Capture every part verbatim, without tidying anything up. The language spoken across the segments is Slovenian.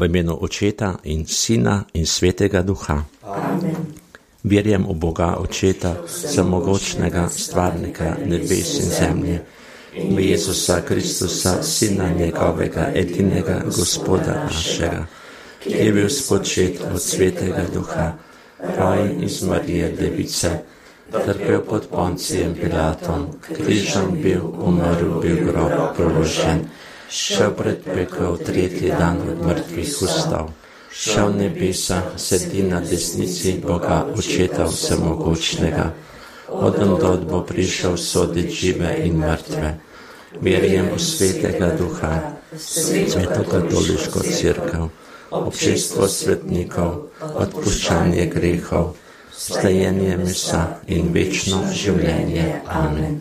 V imenu Očeta in Sina in Svetega Duha. Amen. Verjam v Boga Očeta, samogočnega stvarnika nebes in zemlje, in v Jezusa Kristusa, Sina njegovega, edinega Gospoda našega, ki je bil spočet od Svetega Duha, rojen iz Marije Device, trpel pod Poncijem Pilatom, križem bil, umrl, bil grob, položen, šel pred pekel, tretji dan od mrtvih vstal, šel v nebesa, sedi na desnici Boga Očeta vsemogočnega, odandod bo prišel sodit žive in mrtve. Verjam v Svetega Duha, Sveto katoliško cerkev, občestvo svetnikov, odpuščanje grehov, vstajenje mesa in večno življenje. Amen.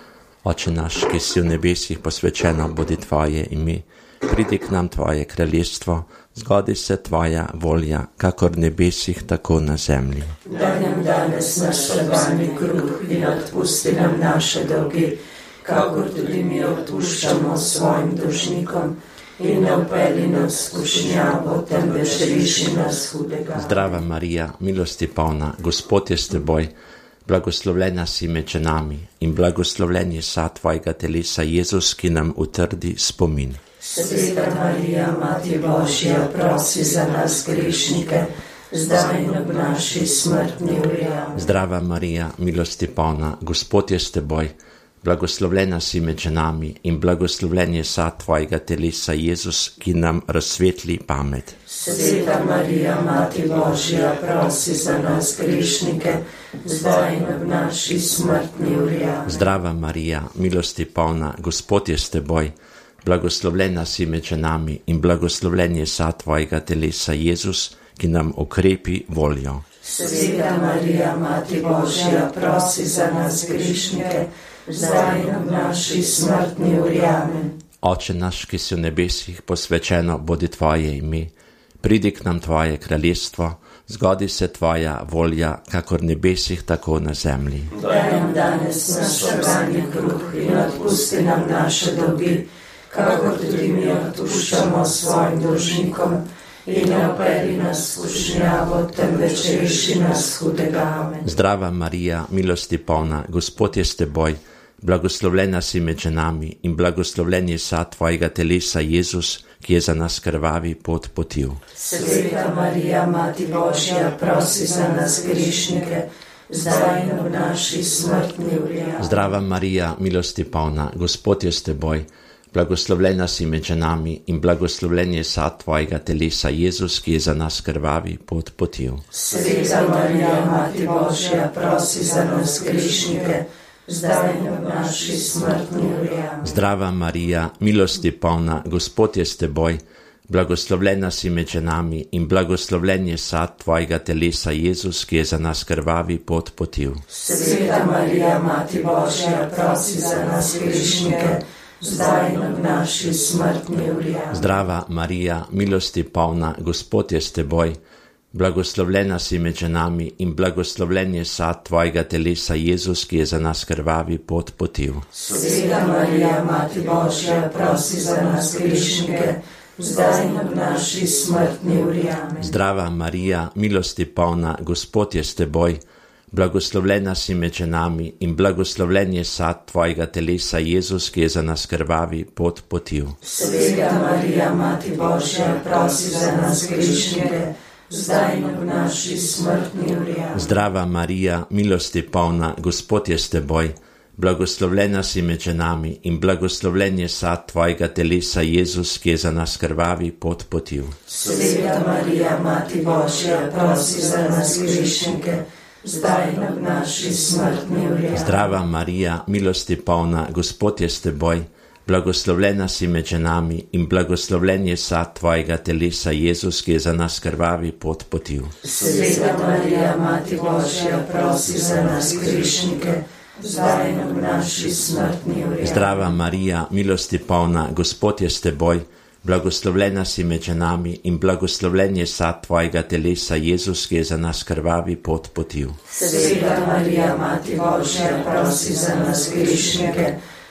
Oče naš, ki si v nebesih, posvečeno bodi tvoje ime, pridi k nam tvoje kraljestvo, zgodi se tvoja volja, kakor v nebesih, tako na zemlji. Daj nam danes naš vsakdanji kruh in odpusti nam naše dolge, kakor tudi mi odpuščamo svojim dolžnikom, in ne vpelji nas v skušnjavo, temveč reši nas hudega. Zdrava Marija, milosti polna, Gospod je s teboj, blagoslovljena si med ženami in blagoslovljen je sad tvojega telesa, Jezus, ki nam utrdi spomin. Sveta Marija, Mati Božja, prosi za nas grešnike, zdaj in ob naši smrtni uri. Zdrava Marija, milosti polna, Gospod je s teboj, blagoslovljena si med ženami in blagoslovljen je sad tvojega telesa, Jezus, ki nam razsvetli pamet. Sveta Marija, Mati Božja, prosi za nas grešnike, zdaj in ob naši smrtni uri. Zdrava Marija, milosti polna, Gospod je s teboj, blagoslovljena si med ženami in blagoslovljen je sad tvojega telesa, Jezus, ki nam okrepi voljo. Sveta Marija, Mati Božja, prosi za nas grešnike, zdaj in ob naši smrtni uri. Amen. Oče naš, ki si v nebesih, posvečeno bodi tvoje ime, pridi k nam tvoje kraljestvo, zgodi se tvoja volja, kakor v nebesih, tako na zemlji. Daj nam danes naš vsakdanji kruh in odpusti nam naše dolge, kakor tudi mi odpuščamo svojim dolžnikom, in ne vpelji nas v skušnjavo, temveč reši nas hudega. Amen. Zdrava Marija, milosti polna, Gospod je s teboj, blagoslovljena si med ženami in blagoslovljen je sad tvojega telesa, Jezus, ki je za nas krvavi pot potil. Sveta Marija, Mati Božja, prosi za nas grešnike, zdaj in ob naši smrtni uri. Zdrava Marija, milosti polna, Gospod je s teboj, blagoslovljena si med ženami in blagoslovljen je sad tvojega telesa, Jezus, ki je za nas krvavi pot potil. Sveta Marija, Mati Božja, prosi za nas grešnike, zdaj in ob naši smrtni uri. Zdrava Marija, milosti polna, Gospod je s teboj, blagoslovljena si med ženami in blagoslovljen je sad tvojega telesa, Jezus, ki je za nas krvavi pot potil. Sveta Marija, Mati Božja, prosi za nas grešnike, zdaj in ob naši smrtni uri. Zdrava Marija, milosti polna, Gospod je s teboj, blagoslovljena si med ženami in blagoslovljen je sad tvojega telesa, Jezus, ki je za nas krvavi pot potil. Sveta Marija, Mati Božja, prosi za nas grešnike, zdaj in ob naši smrtni uri. Zdrava Marija, milosti polna, Gospod je s teboj, blagoslovljena si med ženami in blagoslovljen je sad tvojega telesa, Jezus, ki je za nas krvavi pot potil. Sveta Marija, Mati Božja, prosi za nas grešnike, zdaj in ob naši smrtni uri. Zdrava Marija, milosti polna, Gospod je s teboj, blagoslovljena si med ženami in blagoslovljen je sad tvojega telesa, Jezus, ki je za nas krvavi pot potil. Sveta Marija, Mati Božja, prosi za nas grešnike, zdaj in ob naši smrtni uri. Zdrava Marija, milosti polna, Gospod je s teboj, blagoslovljena si med ženami in blagoslovljen je sad tvojega telesa, Jezus, ki je za nas krvavi pot potil. Sveta Marija, Mati Božja, prosi za nas grešnike, zdaj in ob naši smrtni uri. Zdrava Marija, milosti polna, Gospod je s teboj, blagoslovljena si med ženami in blagoslovljen je sad tvojega telesa, Jezus, ki je za nas krvavi pot potil. Sveta Marija, Mati Božja, prosi za nas grešnike,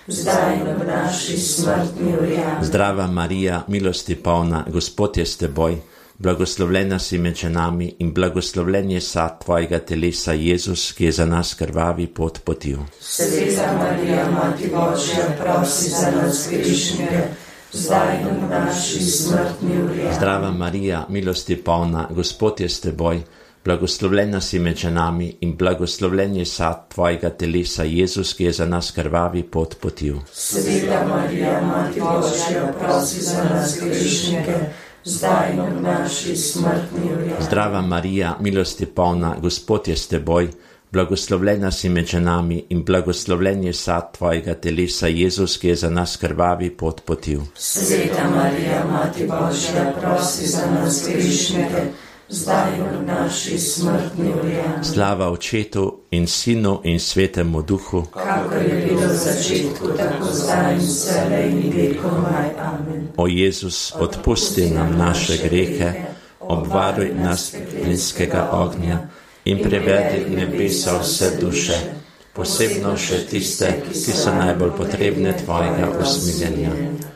zdaj in v naši smrtni uri. Amen. Zdrava Marija, milosti polna, Gospod je s teboj, blagoslovljena si med ženami in blagoslovljen je sad tvojega telesa, Jezus, ki je za nas krvavi pot potil. Sveta Marija, Mati Božja, prosi za nas grešnike, zdaj in v naši smrtni uri. Zdrava Marija, milosti polna, Gospod je s teboj, blagoslovljena si med ženami in blagoslovljen je sad tvojega telesa, Jezus, ki je za nas krvavi pot potil. Sveta Marija, Mati Božja, prosi za nas grešnike, zdaj in v naši smrtni uri. Zdrava Marija, milosti polna, Gospod je s teboj, blagoslovljena si med ženami in blagoslovljen je sad tvojega telesa, Jezus, ki je za nas krvavi pot potil. Sveta Marija, Mati Božja, prosi za nas grešnike, zdaj in v naši smrtni uri. Slava Očetu in Sinu in Svetemu Duhu, kakor je bilo v začetku, tako zdaj in vselej in vekomaj. Amen. O Jezus, odpusti nam naše grehe, obvaruj nas plinskega ognja in prevedi nebesa vse duše, posebno še tiste, ki so najbolj potrebne tvojega usmiljenja.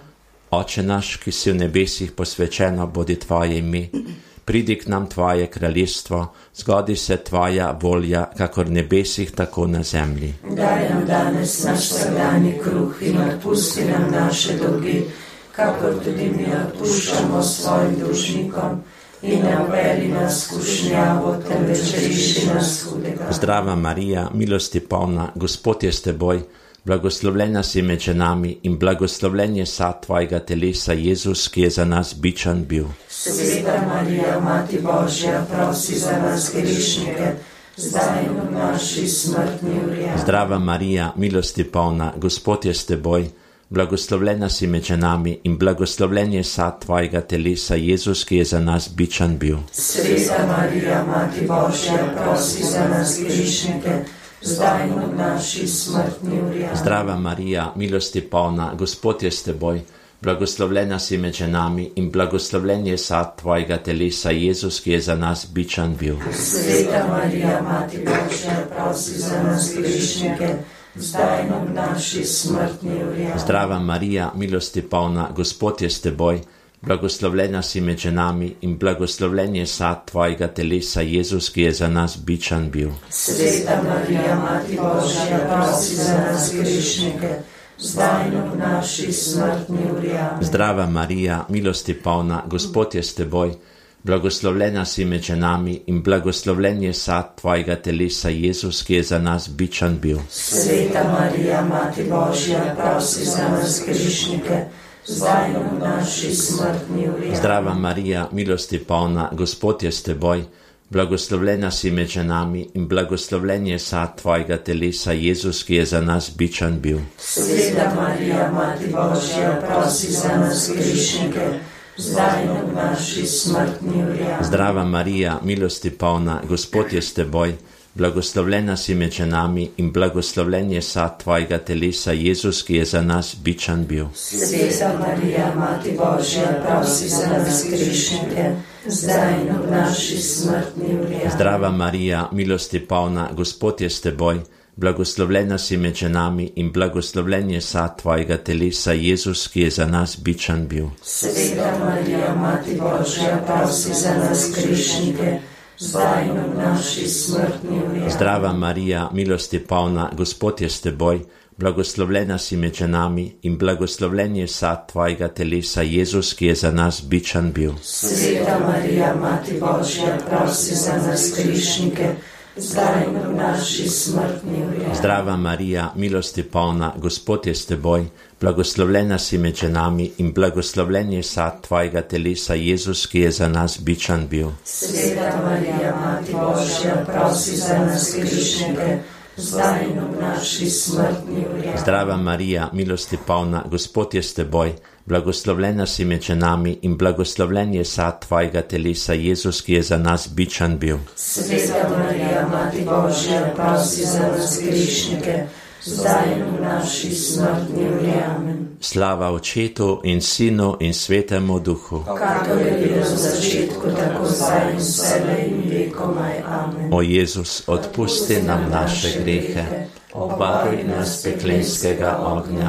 Oče naš, ki si v nebesih, posvečeno bodi tvoje ime, pridi k nam tvoje kraljestvo, zgodi se tvoja volja, kakor v nebesih, tako na zemlji. Daj nam danes naš vsakdanji kruh in odpusti nam naše dolge, kakor tudi mi odpuščamo svojim dolžnikom, in ne uvedi nas v skušnjavo, temveč reši nas hudega. Zdrava Marija, milosti polna, Gospod je s teboj, blagoslovljena si med ženami in blagoslovljen je sad tvojega telesa, Jezus, ki je za nas bičan bil. Sveta Marija, Mati Božja, prosi za nas grešnike, zdaj in v naši smrtni uri. Zdrava Marija, milosti polna, Gospod je s teboj, blagoslovljena si med ženami in blagoslovljen je sad tvojega telesa, Jezus, ki je za nas bičan bil. Sveta Marija, Mati Božja, prosi za nas grešnike, zdaj in v naši smrtni uri. Zdrava Marija, milosti polna, Gospod je s teboj, blagoslovljena si med ženami in blagoslovljen je sad tvojega telesa, Jezus, ki je za nas bičan bil. Sveta Marija, Mati Božja, prosi za nas grešnike, zdaj in v naši smrtni uri. Zdrava Marija, milosti polna, Gospod je s teboj, blagoslovljena si med ženami in blagoslovljen je sad tvojega telesa, Jezus, ki je za nas bičan bil. Sveta Marija, Mati Božja, prosi za nas grešnike, zdaj in v naši smrtni uri. Zdrava Marija, milosti polna, Gospod je s teboj, blagoslovljena si med ženami in blagoslovljen je sad tvojega telesa, Jezus, ki je za nas bičan bil. Sveta Marija, Mati Božja, prosi za nas grešnike, zdaj in v naši smrtni uri. Zdrava Marija, milosti polna, Gospod je s teboj, blagoslovljena si med ženami in blagoslovljen je sad tvojega telesa, Jezus, ki je za nas bičan bil. Sveta Marija, Mati Božja, prosi za nas grešnike, zdaj in v naši smrtni uri. Zdrava Marija, milosti polna, Gospod je s teboj, blagoslovljena si med ženami in blagoslovljen je sad tvojega telesa, Jezus, ki je za nas bičan bil. Sveta Marija, Mati Božja, prosi za nas grešnike, zdaj in v naši smrtni uri. Zdrava Marija, milosti polna, Gospod je s teboj, blagoslovljena si med ženami in blagoslovljen je sad tvojega telesa, Jezus, ki je za nas bičan bil. Sveta Marija, Mati Božja, prosi za nas grešnike, zdaj in v naši smrtni uri. Zdrava Marija, milosti polna, Gospod je s teboj, blagoslovljena si med ženami in blagoslovljen je sad tvojega telesa, Jezus, ki je za nas bičan bil. Sveta Marija, Mati Božja, prosi za nas grešnike, zdaj in v naši smrtni uri. Zdrava Marija, milosti polna, Gospod je s teboj, blagoslovljena si med ženami in blagoslovljen je sad tvojega telesa, Jezus, ki je za nas bičan bil. Sveta Marija, Mati Božja, prosi za nas grešnike, zdaj in v naši smrtni uri. Zdrava Marija, milosti polna, Gospod je s teboj, blagoslovljena si med ženami in blagoslovljen je sad tvojega telesa, Jezus, ki je za nas bičan bil. Sveta Marija, Mati Božja, prosi za nas grešnike, zdaj in v naši smrtni uri. Amen. Slava Očetu in Sinu in Svetemu Duhu, kakor je bilo v začetku, tako zdaj in vselej in vekomaj. Amen. O Jezus, odpusti nam naše grehe, obvaruj nas peklenskega ognja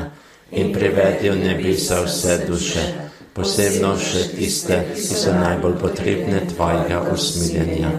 in privedi v nebesa vse duše, posebno še tiste, ki so najbolj potrebne tvojega usmiljenja.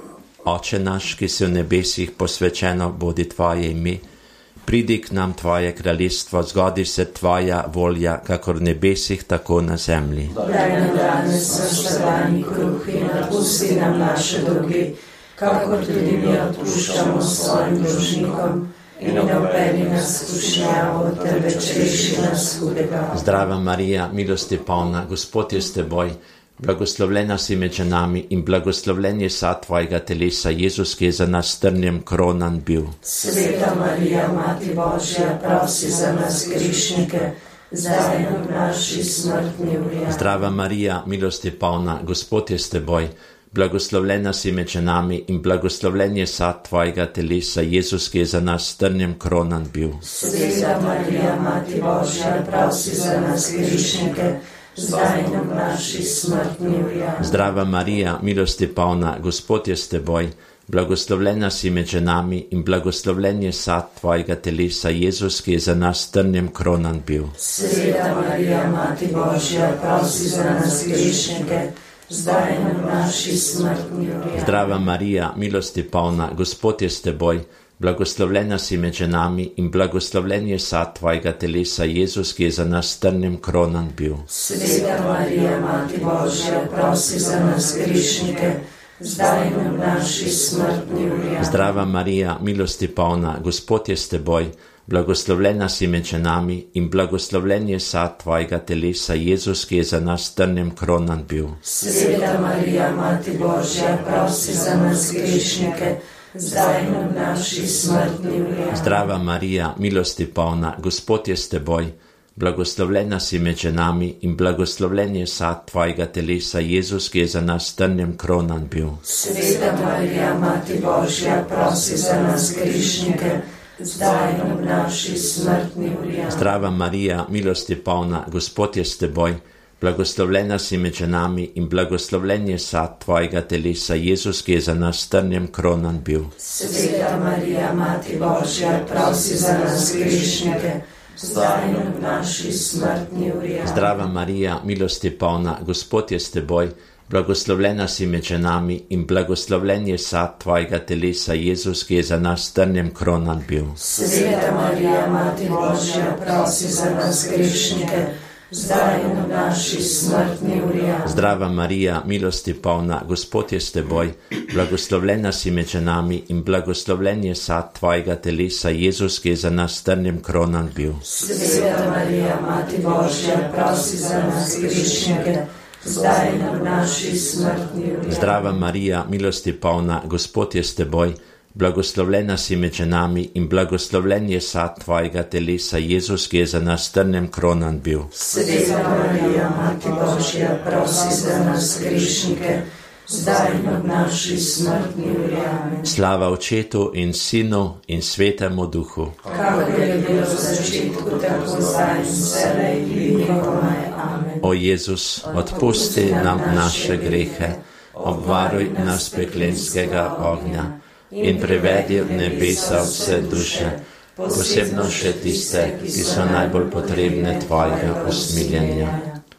Oče naš, ki si v nebesih, posvečeno bodi tvoje ime, pridi k nam tvoje kraljestvo, zgodi se tvoja volja, kakor v nebesih, tako na zemlji. Daj nam danes naš vsakdanji kruh in odpusti nam naše dolge, kakor tudi mi odpuščamo svojim dolžnikom, in ne vpelji nas v skušnjavo, temveč reši nas hudega. Zdrava Marija, milosti polna, Gospod je s teboj, blagoslovljena si med ženami in blagoslovljen je sad tvojega telesa, Jezus, ki je za nas trnjem kronan bil. Sveta Marija, Mati Božja, prosi za nas grešnike, zdaj in v naši smrtni uri. Zdrava Marija, milosti polna, Gospod je s teboj, blagoslovljena si med ženami in blagoslovljen je sad tvojega telesa, Jezus, ki je za nas trnjem kronan bil. Sveta Marija, Mati Božja, prosi za nas grešnike, zdaj in v naši smrtni uri. Zdrava Marija, milosti polna, Gospod je s teboj, blagoslovljena si med ženami in blagoslovljen je sad tvojega telesa, Jezus, ki je za nas trnjem kronan bil. Sveta Marija, Mati Božja, prosi za nas grešnike, zdaj in v naši smrtni uri. Zdrava Marija, milosti polna, Gospod je s teboj, blagoslovljena si med ženami in blagoslovljen je sad tvojega telesa, Jezus, ki je za nas trnjem kronan bil. Sveta Marija, Mati Božja, prosi za nas grešnike, zdaj in v naši smrtni uri. Zdrava Marija, milosti polna, Gospod je s teboj, blagoslovljena si med ženami in blagoslovljen je sad tvojega telesa, Jezus, ki je za nas trnjem kronan bil. Sveta Marija, Mati Božja, prosi za nas grešnike, zdaj in v naši smrtni uri. Zdrava Marija, milosti polna, Gospod je s teboj, blagoslovljena si med ženami in blagoslovljen je sad tvojega telesa, Jezus, ki je za nas trnjem kronan bil. Sveta Marija, Mati Božja, prosi za nas grešnike, zdaj in v naši smrtni uri. Zdrava Marija, milosti polna, Gospod je s teboj, blagoslovljena si med ženami in blagoslovljen je sad tvojega telesa, Jezus, ki je za nas trnjem kronan bil. Sveta Marija, Mati Božja, prosi za nas grešnike, zdaj in v naši smrtni uri. Zdrava Marija, milosti polna, Gospod je s teboj, blagoslovljena si med ženami in blagoslovljen je sad tvojega telesa, Jezus, ki je za nas trnjem kronan bil. Sveta Marija, Mati Božja, prosi za nas grešnike, zdaj in v naši smrtni uri. Zdrava Marija, milosti polna, Gospod je s teboj, blagoslovljena si med ženami in blagoslovljen je sad tvojega telesa, Jezus, ki je za nas trnjem kronan bil. Sveta Marija, Mati Božja, prosi za nas grešnike, zdaj in v naši smrtni uri. Zdrava Marija, milosti polna, Gospod je s teboj, blagoslovljena si med ženami in blagoslovljen je sad tvojega telesa, Jezus, ki je za nas trnjem kronan bil. Sveta Marija, Mati Božja, prosi za nas grešnike, zdaj in v naši smrtni uri. Slava Očetu in Sinu in Svetemu Duhu. Kakor je bilo v začetku, tako zdaj in vselej in vekomaj. Amen. O Jezus, odpusti nam naše grehe, obvaruj nas peklenskega ognja in privedi v nebesa vse duše, posebno še tiste, ki so najbolj potrebne tvojega usmiljenja.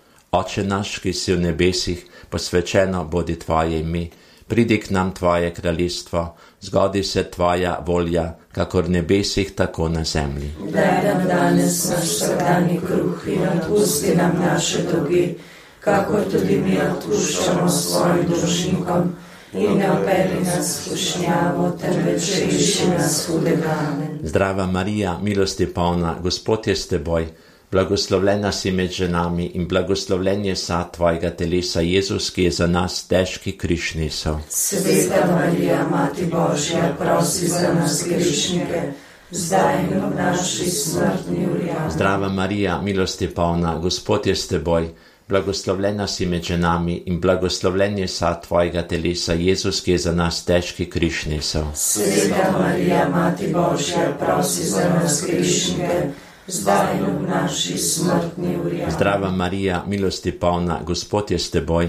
Oče naš, ki si v nebesih, posvečeno bodi tvoje ime, pridi k nam tvoje kraljestvo, zgodi se tvoja volja, kakor v nebesih, tako na zemlji. Daj nam danes naš vsakdanji kruh in odpusti nam naše dolge, kakor tudi mi odpuščamo svojim dolžnikom, in ne vpelji nas v skušnjavo, temveč reši nas hudega. Amen. Zdrava Marija, milosti polna, Gospod je s teboj, blagoslovljena si med ženami in blagoslovljen je sad tvojega telesa, Jezus, ki je za nas težki križ nesel. Sveta Marija, Mati Božja, prosi za nas grešnike, zdaj in v naši smrtni uri. Zdrava Marija, milosti polna, Gospod je s teboj, blagoslovljena si med ženami in blagoslovljen je sad tvojega telesa, Jezus, ki je za nas težki križ nesel. Sveta Marija, Mati Božja, prosi za nas grešnike, zdaj in v naši smrtni uri. Zdrava Marija, milosti polna, Gospod je s teboj,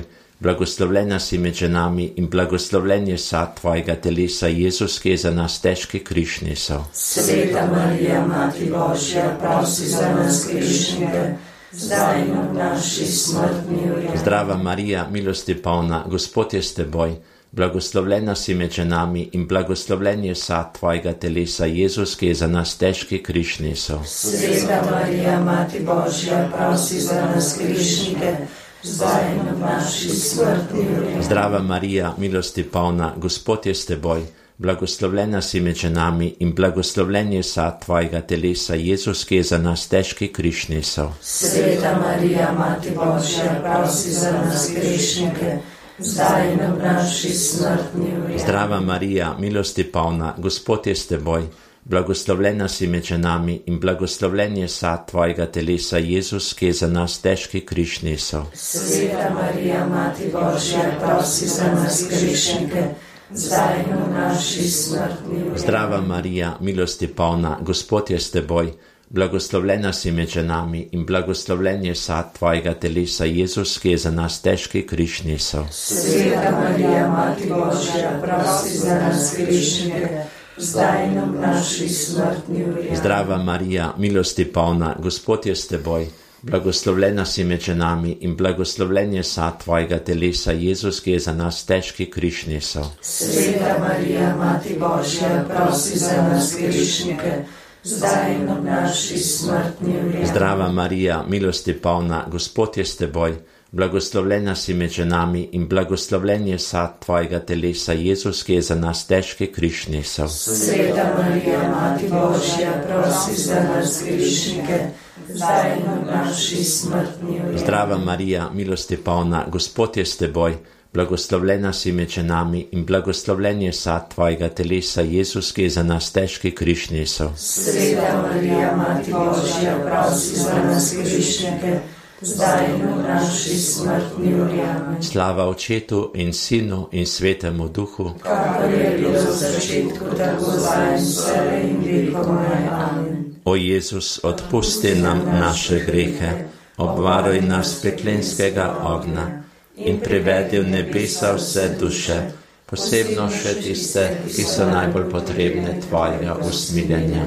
blagoslovljena si med ženami in blagoslovljen je sad tvojega telesa, Jezus, ki je za nas težki križ nesel. Sveta Marija, Mati Božja, prosi za nas grešnike, zdaj in v naši smrtni uri. Zdrava Marija, milosti polna, Gospod je s teboj, blagoslovljena si med ženami in blagoslovljen je sad tvojega telesa, Jezus, ki je za nas težki križ nesel. Sveta Marija, Mati Božja, prosi za nas grešnike, zdaj in v naši smrtni uri. Zdrava Marija, milosti polna, Gospod je s teboj, blagoslovljena si med ženami in blagoslovljen je sad tvojega telesa, Jezus, ki je za nas težki križ nesel. Sveta Marija, Mati Božja, prosi za nas grešnike, zdaj in v naši smrtni uri. Zdrava Marija, milosti polna, Gospod je s teboj, blagoslovljena si med ženami in blagoslovljen je sad tvojega telesa, Jezus, ki je za nas težki križ nesel. Sveta Marija, Mati Božja, prosi za nas grešnike, zdaj in v naši smrtni uri. Zdrava Marija, milosti polna, Gospod je s teboj, blagoslovljena si med ženami in blagoslovljen je sad tvojega telesa, Jezus, ki je za nas težki križ nesel. Sveta Marija, Mati Božja, prosi za nas grešnike, zdaj in v naši smrtni uri. Zdrava Marija, milosti polna, Gospod je s teboj, blagoslovljena si med ženami in blagoslovljen je sad tvojega telesa, Jezus, ki je za nas težki križ nesel. Sveta Marija, Mati Božja, prosi za nas grešnike, zdaj in v naši smrtni uri. Zdrava Marija, milosti polna, Gospod je s teboj, blagoslovljena si med ženami in blagoslovljen je sad tvojega telesa, Jezus, ki je za nas težki križ nesel. Sveta Marija, Mati Božja, prosi za nas grešnike, zdaj in v naši smrtni uri. Zdrava Marija, milosti polna, Gospod je s teboj, blagoslovljena si med ženami in blagoslovljen je sad tvojega telesa, Jezus, ki je za nas težki križ nesel. Sveta Marija, Mati Božja, prosi za nas grešnike, zdaj in v naši smrtni uri. Slava Očetu in Sinu in Svetemu Duhu, kakor je bilo v začetku, tako zdaj in vselej in vekomaj. Amen. O Jezus, odpusti nam naše grehe, obvaruj nas peklenskega ognja in privedi v nebesa vse duše, posebno še tiste, ki so najbolj potrebne tvojega usmiljenja.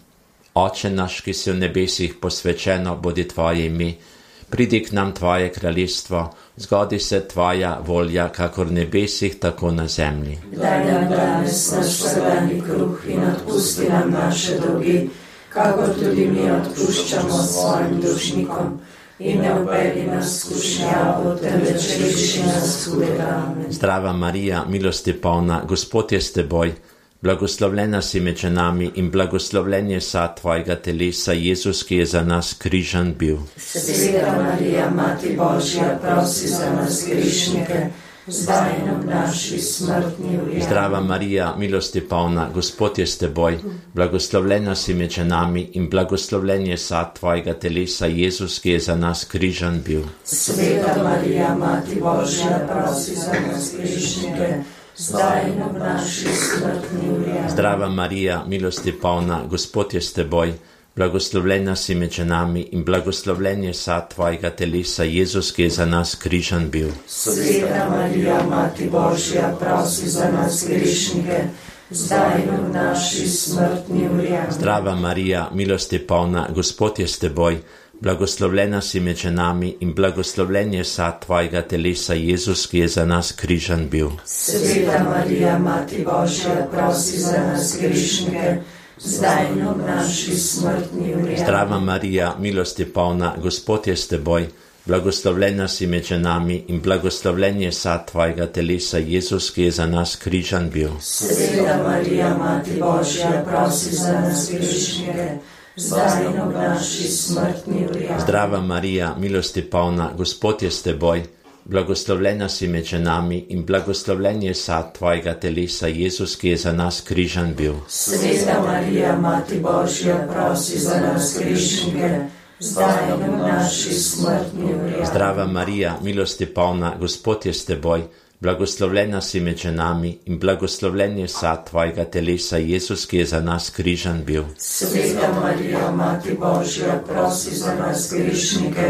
Oče naš, ki si v nebesih, posvečeno bodi tvoje ime, pridi k nam tvoje kraljestvo, zgodi se tvoja volja, kakor v nebesih, tako na zemlji. Daj nam danes naš vsakdanji kruh in odpusti nam naše dolgi, kakor tudi mi odpuščamo svojim dolžnikom. In ne uvedi nas v skušnjavo, temveč reši nas hudega. Amen. Zdrava Marija, milosti polna, Gospod je s teboj, blagoslovljena si med ženami in blagoslovljen je sad tvojega telesa, Jezus, ki je za nas križan bil. Sveta Marija, Mati Božja, prosi za nas grešnike, zdaj in v naši smrtni uri. Zdrava Marija, milosti polna, Gospod je s teboj, blagoslovljena si med ženami in blagoslovljen je sad tvojega telesa, Jezus, ki je za nas križan bil. Sveta Marija, Mati Božja, prosi za nas grešnike, zdaj in v naši smrtni uri. Zdrava Marija, milosti polna, Gospod je s teboj, blagoslovljena si med ženami in blagoslovljen je sad tvojega telesa, Jezus, ki je za nas križan bil. Sveta Marija, Mati Božja, prosi za nas grešnike, zdaj in v naši smrtni uri. Zdrava Marija, milosti polna, Gospod je s teboj, blagoslovljena si med ženami in blagoslovljen je sad tvojega telesa, Jezus, ki je za nas križan bil. Sveta Marija, Mati Božja, prosi za nas grešnike, zdaj in v naši smrtni uri. Zdrava Marija, milosti polna, Gospod je s teboj, blagoslovljena si med ženami in blagoslovljen je sad tvojega telesa, Jezus, ki je za nas križan bil. Sveta Marija, Mati Božja, prosi za nas grešnike, zdaj in v naši smrtni uri. Zdrava Marija, milosti polna, Gospod je s teboj, blagoslovljena si med ženami in blagoslovljen je sad tvojega telesa, Jezus, ki je za nas križan bil. Sveta Marija, Mati Božja, prosi za nas grešnike, zdaj in v naši smrtni uri. Zdrava Marija, milosti polna, Gospod je s teboj, blagoslovljena si med ženami in blagoslovljen je sad tvojega telesa, Jezus, ki je za nas križan bil. Sveta Marija, Mati Božja, prosi za nas grešnike,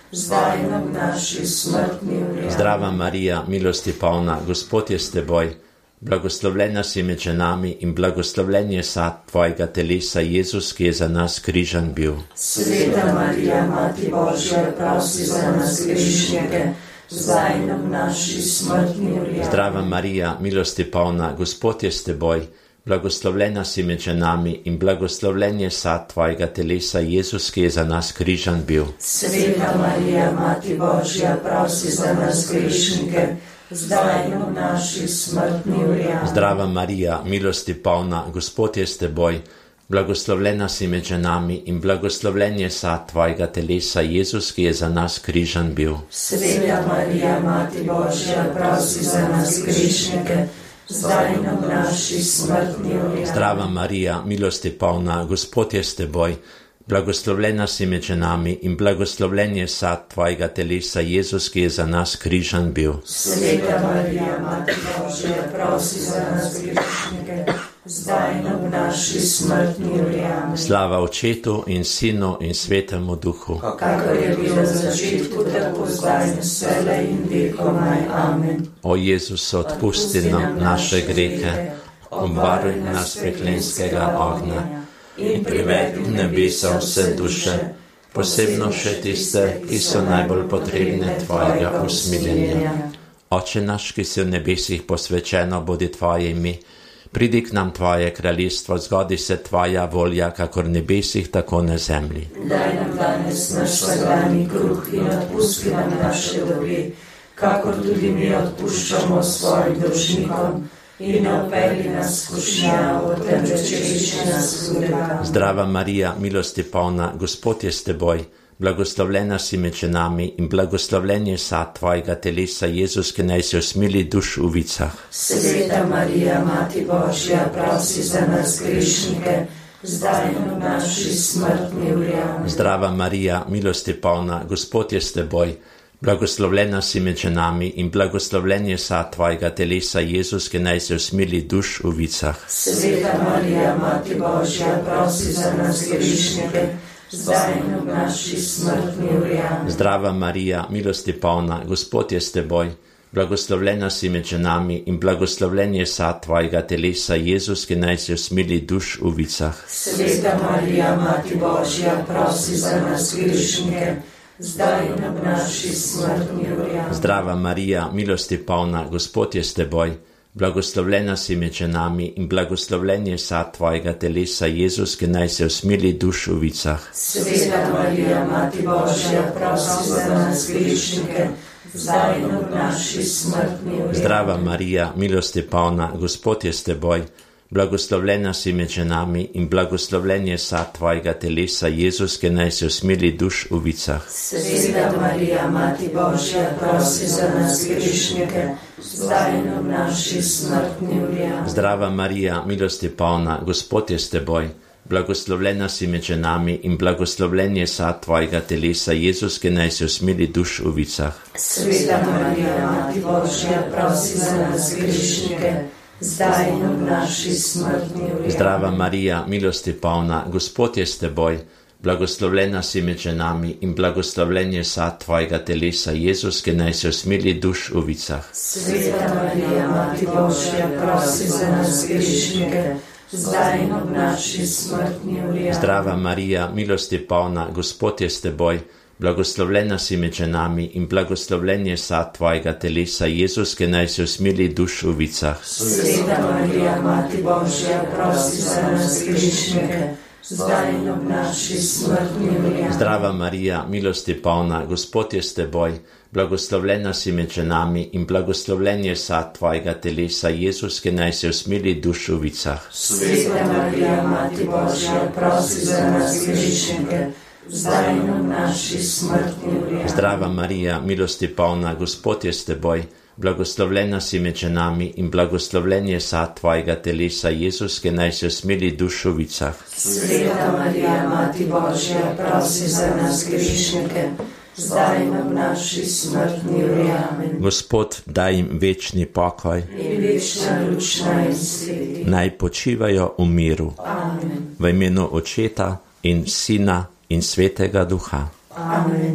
zdaj in ob naši smrtni uri. Zdrava Marija, milosti polna, Gospod je s teboj, blagoslovljena si med ženami in blagoslovljen je sad tvojega telesa, Jezus, ki je za nas križan bil. Sveta Marija, Mati Božja, prosi za nas grešnike, zdaj in ob naši smrtni uri. Zdrava Marija, milosti polna, Gospod je s teboj, blagoslovljena si med ženami in blagoslovljen je sad tvojega telesa, Jezus, ki je za nas križan bil. Sveta Marija, Mati Božja, prosi za nas grešnike, zdaj in ob naši smrtni uri. Zdrava Marija, milosti polna, Gospod je s teboj, blagoslovljena si med ženami in blagoslovljen je sad tvojega telesa, Jezus, ki je za nas križan bil. Sveta Marija, Mati Božja, prosi za nas grešnike, zdaj in ob naši smrtni uri. Zdrava Marija, milosti polna, Gospod je s teboj, blagoslovljena si med ženami in blagoslovljen je sad tvojega telesa, Jezus, ki je za nas križan bil. Sveta Marija, Mati Božja, prosi za nas grešnike, zdaj in ob naši smrtni uri. Slava Očetu in Sinu in Svetemu Duhu, kakor je bilo v začetku, tako zdaj in vselej in vekomaj. Amen. O Jezus, odpusti nam naše grehe, obvaruj nas peklenskega ognja in privedi v nebesa vse duše, posebno še tiste, ki so najbolj potrebne tvojega usmiljenja. Oče naš, ki si v nebesih, posvečeno bodi tvoje ime, pridi k nam tvoje kraljestvo, zgodi se tvoja volja, kakor v nebesih, tako na zemlji. Daj nam danes naš vsakdanji kruh in odpusti nam naše dolge, kakor tudi mi odpuščamo svojim dolžnikom, in ne vpelji nas v skušnjavo, temveč reši nas hudega. Zdrava Marija, milosti polna, Gospod je s teboj, blagoslovljena si med ženami in blagoslovljen je sad tvojega telesa, Jezus, ki naj se usmili duš v vicah. Sveta Marija, Mati Božja, prosi za nas grešnike, zdaj in v naši smrtni uri. Zdrava Marija, milosti polna, Gospod je s teboj, blagoslovljena si med ženami in blagoslovljen je sad tvojega telesa, Jezus, ki naj se usmili duš v vicah. Sveta Marija, Mati Božja, prosi za nas grešnike, zdaj in v naši smrtni uri. Zdrava Marija, milosti polna, Gospod je s teboj, blagoslovljena si med ženami in blagoslovljen je sad tvojega telesa, Jezus, ki naj se usmili duš v vicah. Sveta Marija, Mati Božja, prosi za nas grešnike, zdaj in ob naši smrtni uri. Zdrava Marija, milosti polna, Gospod je s teboj, blagoslovljena si med ženami in blagoslovljen je sad tvojega telesa, Jezus, ki naj se usmili duš v vicah. Sveta Marija, Mati Božja, prosi za nas grešnike, zdaj in ob naši smrtni uri. Zdrava Marija, milosti polna, Gospod je s teboj, blagoslovljena si med ženami in blagoslovljen je sad tvojega telesa, Jezus, ki naj se usmili duš v vicah. Sveta Marija, Mati Božja, prosi za nas grešnike, zdaj in ob naši smrtni uri. Zdrava Marija, milosti polna, Gospod je s teboj, blagoslovljena si med ženami in blagoslovljen je sad tvojega telesa, Jezus, ki naj se usmili duš v vicah. Sveta Marija, Mati Božja, prosi za nas grešnike, zdaj in ob naši smrtni uri. Zdrava Marija, milosti polna, Gospod je s teboj, blagoslovljena si med ženami in blagoslovljen je sad tvojega telesa, Jezus, ki naj se usmili duš v vicah. Sveta Marija, Mati Božja, prosi za nas grešnike, zdaj in ob naši smrtni uri. Zdrava Marija, milosti polna, Gospod je s teboj, blagoslovljena si med ženami in blagoslovljen je sad tvojega telesa, Jezus, ki naj se usmili duš v vicah. Sveta Marija, Mati Božja, prosi za nas grešnike, zdaj in ob naši smrtni uri. Zdrava Marija, milosti polna, Gospod je s teboj, blagoslovljena si med ženami in blagoslovljen je sad tvojega telesa, Jezus, ki naj se usmili duš v vicah. Sveta Marija, Mati Božja, prosi za nas grešnike, zdaj in ob naši smrtni uri. Zdrava Marija, milosti polna, Gospod je s teboj, blagoslovljena si med ženami in blagoslovljen je sad tvojega telesa, Jezus, ki naj se usmili duš v vicah. Sveta Marija, Mati Božja, prosi za nas grešnike, zdaj in ob naši smrtni uri. Amen. Gospod, daj jim večni pokoj in večna luč naj sveti. Naj počivajo v miru. Amen. V imenu Očeta in Sina in Svetega Duha. Amen.